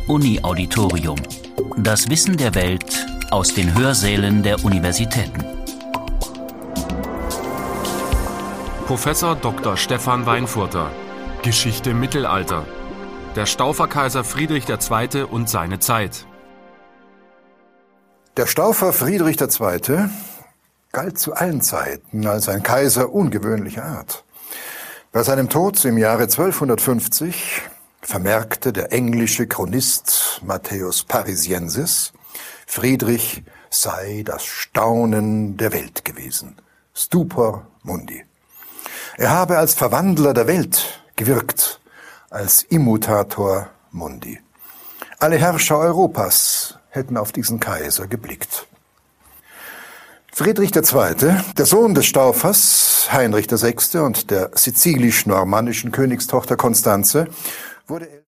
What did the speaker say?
Uni-Auditorium. Das Wissen der Welt aus den Hörsälen der Universitäten. Professor Dr. Stefan Weinfurter. Geschichte Mittelalter. Der Stauferkaiser Friedrich II. Und seine Zeit. Der Staufer Friedrich II. Galt zu allen Zeiten als ein Kaiser ungewöhnlicher Art. Bei seinem Tod im Jahre 1250 vermerkte der englische Chronist Matthäus Parisiensis, Friedrich sei das Staunen der Welt gewesen. Stupor mundi. Er habe als Verwandler der Welt gewirkt, als Immutator mundi. Alle Herrscher Europas hätten auf diesen Kaiser geblickt. Friedrich II., der Sohn des Staufers Heinrich VI. Und der sizilisch-normannischen Königstochter Konstanze, wurde